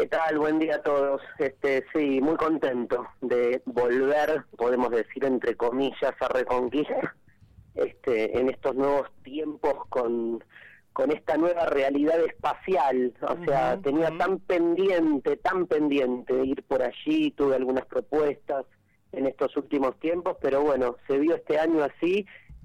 tal? Buen día a todos. Sí, muy contento de volver, podemos decir entre comillas, a Reconquista, en estos nuevos tiempos con esta nueva realidad espacial. O sea, tenía tan pendiente de ir por allí, tuve algunas propuestas en estos últimos tiempos, pero bueno, se vio este año así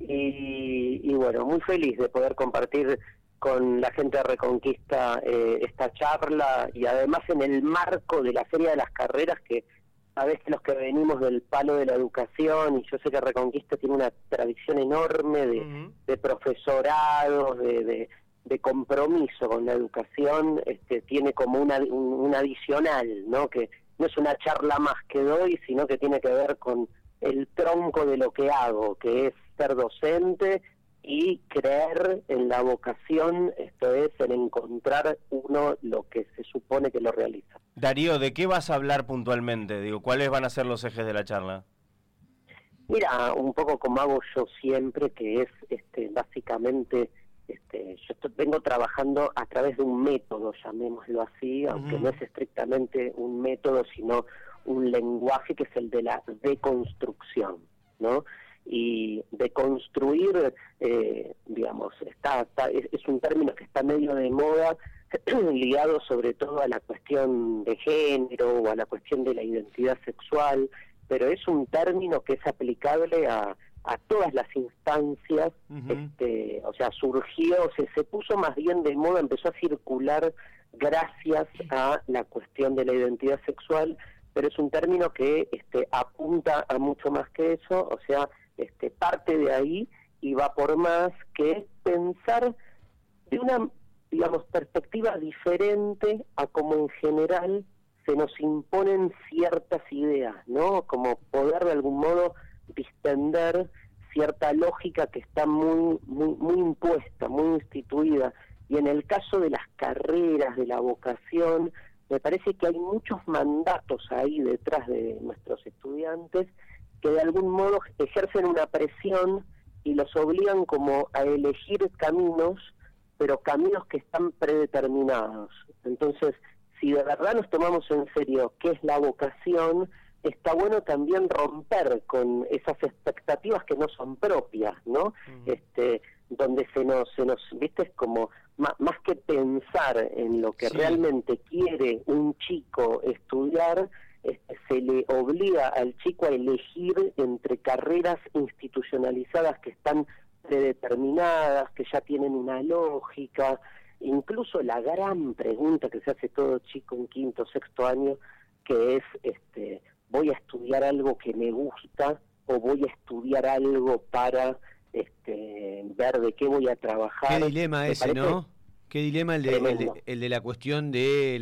y bueno, muy feliz de poder compartir con la gente de Reconquista esta charla, y además en el marco de la Feria de las Carreras, que sabés que los que venimos del palo de la educación, y yo sé que Reconquista tiene una tradición enorme de profesorados, de compromiso con la educación, tiene como un adicional, ¿no? Que no es una charla más que doy, sino que tiene que ver con el tronco de lo que hago, que es ser docente y creer en la vocación, esto es, en encontrar uno lo que se supone que lo realiza. Darío, ¿de qué vas a hablar puntualmente? Digo, ¿cuáles van a ser los ejes de la charla? Mira, un poco como hago yo siempre, que es básicamente, yo vengo trabajando a través de un método, llamémoslo así, aunque no es estrictamente un método, sino un lenguaje que es el de la deconstrucción, ¿no? Y deconstruir, digamos, es un término que está medio de moda, ligado sobre todo a la cuestión de género o a la cuestión de la identidad sexual, pero es un término que es aplicable a todas las instancias. O sea, surgió, se puso más bien de moda, empezó a circular gracias a la cuestión de la identidad sexual, pero es un término que apunta a mucho más que eso. O sea, parte de ahí y va por más, que es pensar de una, digamos, perspectiva diferente a como en general se nos imponen ciertas ideas, ¿no? Como poder de algún modo distender cierta lógica que está muy impuesta, muy instituida. Y en el caso de las carreras, de la vocación, me parece que hay muchos mandatos ahí detrás de nuestros estudiantes que de algún modo ejercen una presión y los obligan como a elegir caminos, pero caminos que están predeterminados. Entonces, si de verdad nos tomamos en serio qué es la vocación, está bueno también romper con esas expectativas que no son propias, ¿no? Donde se nos viste, es como más que pensar en lo que realmente quiere un chico estudiar, se le obliga al chico a elegir entre carreras institucionalizadas que están predeterminadas, que ya tienen una lógica. Incluso la gran pregunta que se hace todo chico en quinto, sexto año, que es, ¿voy a estudiar algo que me gusta o voy a estudiar algo para ver de qué voy a trabajar? Qué dilema ese, ¿no? Qué dilema el de la cuestión de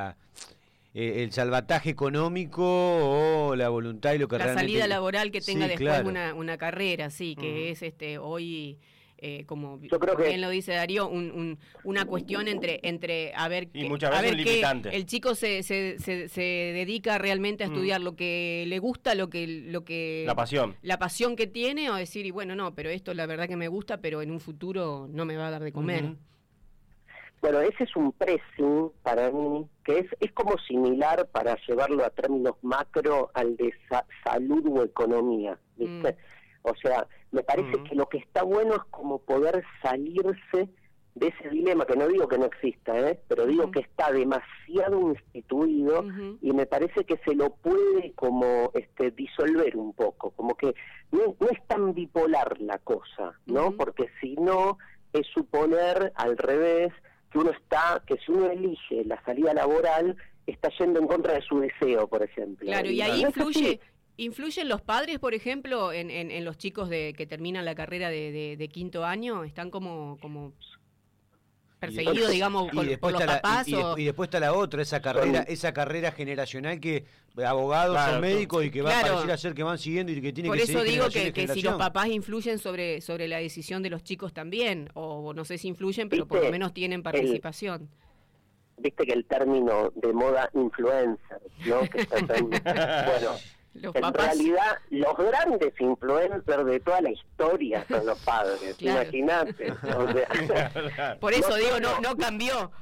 el salvataje económico o la voluntad y lo que la realmente... salida laboral que tenga después claro. una carrera, sí, que es hoy... como yo creo que bien lo dice Darío, una cuestión entre a ver, y muchas veces limitante. El chico se dedica realmente a estudiar lo que le gusta, lo que la pasión que tiene, o decir, y bueno, no, pero esto la verdad que me gusta, pero en un futuro no me va a dar de comer. Bueno, ese es un pressing para mí, que es como similar, para llevarlo a términos macro, al de salud o economía, ¿viste? O sea, me parece que lo que está bueno es como poder salirse de ese dilema, que no digo que no exista, pero digo que está demasiado instituido, y me parece que se lo puede como disolver un poco, como que no es tan bipolar la cosa, ¿no? Porque si no, es suponer al revés que si uno elige la salida laboral, está yendo en contra de su deseo, por ejemplo. Claro, y ahí ¿influyen los padres, por ejemplo, en los chicos que terminan la carrera de quinto año? ¿Están como perseguidos, digamos, por los papás? Y después está la otra, esa carrera generacional, que abogados o médicos, y que va a parecer ser que van siguiendo y que tiene que seguir. Por eso digo que si los papás influyen sobre la decisión de los chicos también, o no sé si influyen, pero por lo menos tienen participación. Viste que el término de moda influencer, ¿no? Que está bueno, en realidad los grandes influencers de toda la historia son los padres, imagínate. O sea, por eso digo, no cambió.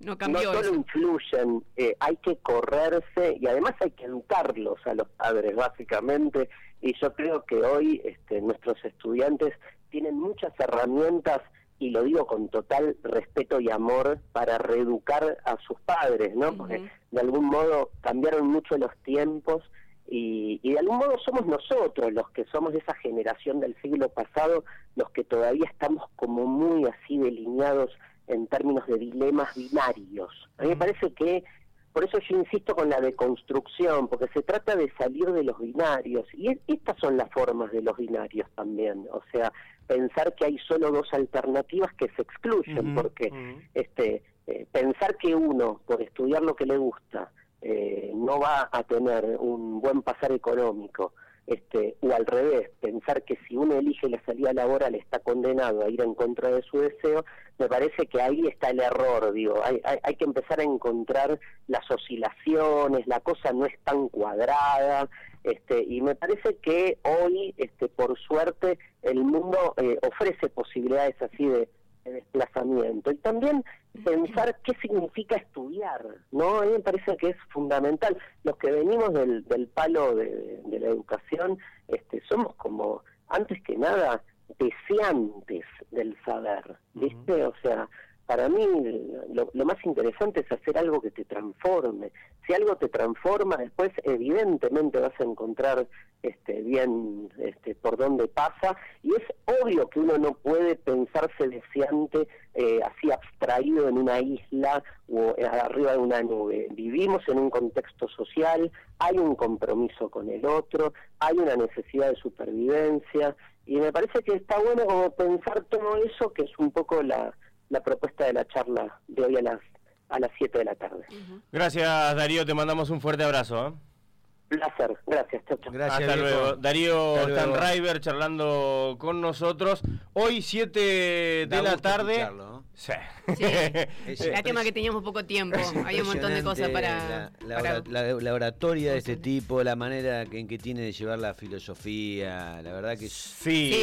no solo eso. Influyen, hay que correrse y además hay que educarlos a los padres, básicamente, y yo creo que hoy nuestros estudiantes tienen muchas herramientas, y lo digo con total respeto y amor, para reeducar a sus padres, ¿no? Porque de algún modo cambiaron mucho los tiempos, y de algún modo somos nosotros los que somos de esa generación del siglo pasado, los que todavía estamos como muy así delineados en términos de dilemas binarios. A mí me parece que, por eso yo insisto con la deconstrucción, porque se trata de salir de los binarios, y estas son las formas de los binarios también, o sea, pensar que hay solo dos alternativas que se excluyen, porque pensar que uno, por estudiar lo que le gusta, no va a tener un buen pasar económico, o al revés, pensar que si uno elige la salida laboral está condenado a ir en contra de su deseo, me parece que ahí está el error, digo, hay que empezar a encontrar las oscilaciones, la cosa no es tan cuadrada, y me parece que hoy, por suerte, el mundo ofrece posibilidades así de desplazamiento, y también pensar qué significa estudiar, ¿no? A mí me parece que es fundamental. Los que venimos del palo de la educación, somos como, antes que nada, deseantes del saber, ¿viste? O sea, para mí lo más interesante es hacer algo que te transforme. Si algo te transforma, después evidentemente vas a encontrar bien por dónde pasa, y es obvio que uno no puede pensarse deseante así abstraído en una isla o arriba de una nube. Vivimos en un contexto social, hay un compromiso con el otro, hay una necesidad de supervivencia, y me parece que está bueno como pensar todo eso, que es un poco la propuesta de la charla de hoy a las 7 de la tarde. Gracias, Darío, te mandamos un fuerte abrazo. Placer, gracias, chau. Gracias, hasta luego. Darío Stanraiver charlando con nosotros. Hoy 7 de la tarde. Escucharlo, ¿no? Sí. Lástima que teníamos poco tiempo. Hay un montón de cosas para... La oratoria de este tipo, la manera en que tiene de llevar la filosofía, la verdad que... Sí.